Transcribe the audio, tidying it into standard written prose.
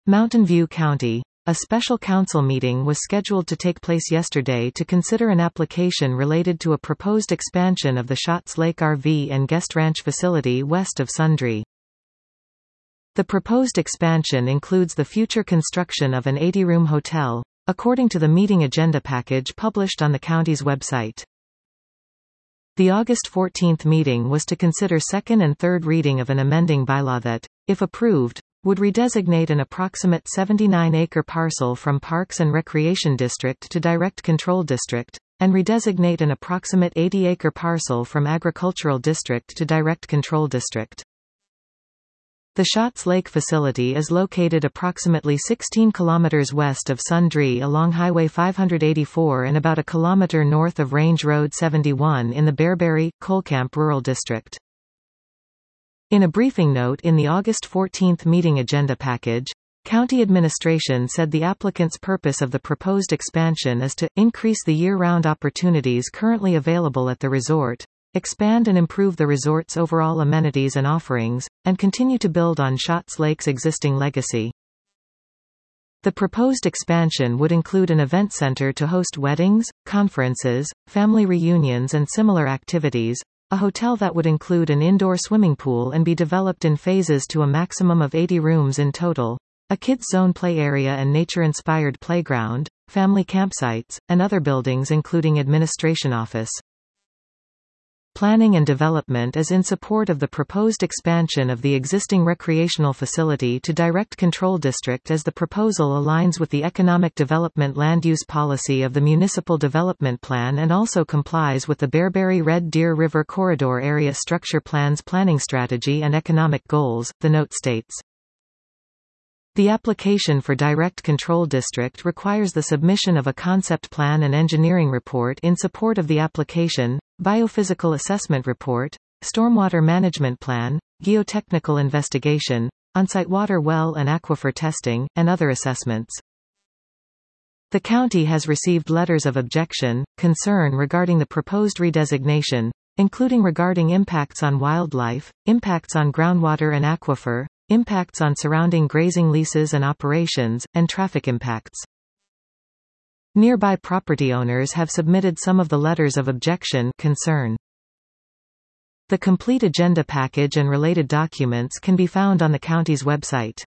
Mountain View County. A special council meeting was scheduled to take place yesterday to consider an application related to a proposed expansion of the Schatz Lake RV and Guest Ranch facility west of Sundre. The proposed expansion includes the future construction of an 80-room hotel, according to the meeting agenda package published on the county's website. The August 14 meeting was to consider second and third reading of an amending bylaw that, if approved, would redesignate an approximate 79-acre parcel from Parks and Recreation District to Direct Control District, and redesignate an approximate 80-acre parcel from Agricultural District to Direct Control District. The Schatz Lake facility is located approximately 16 kilometers west of Sundre along Highway 584 and about a kilometer north of Range Road 71 in the Bearberry-Colcamp Rural District. In a briefing note in the August 14 meeting agenda package, County administration said the applicant's purpose of the proposed expansion is to increase the year-round opportunities currently available at the resort, expand and improve the resort's overall amenities and offerings, and continue to build on Schatz Lake's existing legacy. The proposed expansion would include an event center to host weddings, conferences, family reunions and similar activities, a hotel that would include an indoor swimming pool and be developed in phases to a maximum of 80 rooms in total, a kids zone play area and nature-inspired playground, family campsites, and other buildings including administration office. Planning and development is in support of the proposed expansion of the existing recreational facility to Direct Control District as the proposal aligns with the economic development land use policy of the Municipal Development Plan and also complies with the Bearberry-Red Deer River Corridor Area Structure Plan's planning strategy and economic goals, the note states. The application for Direct Control District requires the submission of a concept plan and engineering report in support of the application, biophysical assessment report, stormwater management plan, geotechnical investigation, on-site water well and aquifer testing, and other assessments. The county has received letters of objection, concern regarding the proposed redesignation, including regarding impacts on wildlife, impacts on groundwater and aquifer, impacts on surrounding grazing leases and operations, and traffic impacts. Nearby property owners have submitted some of the letters of objection, concern. The complete agenda package and related documents can be found on the county's website.